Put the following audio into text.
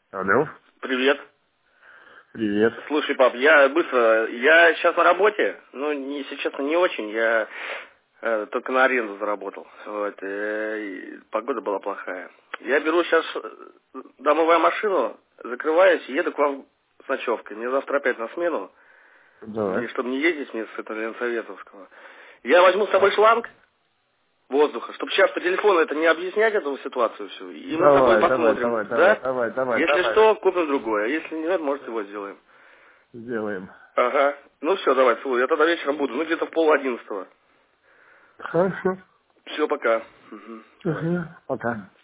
Алло. Привет. Привет. Слушай, пап, я сейчас на работе, ну, если честно, не очень, я только на аренду заработал. Вот, и погода была плохая. Я беру сейчас домовую машину, закрываюсь и еду к вам с ночевкой. Мне завтра опять на смену, и Давай. чтобы не ездить мне с этого Ленсоветовского. Я возьму с собой шланг воздуха, чтобы сейчас по телефону это не объяснять эту ситуацию всю, и мы с тобой посмотрим, да? Если что, купим другое, а если нет, может его сделаем. Сделаем. Ага. Ну все, давай, целую. Я тогда вечером буду. Ну, где-то в 10:30. Хорошо. Все, пока. Мгм. Давай. Пока.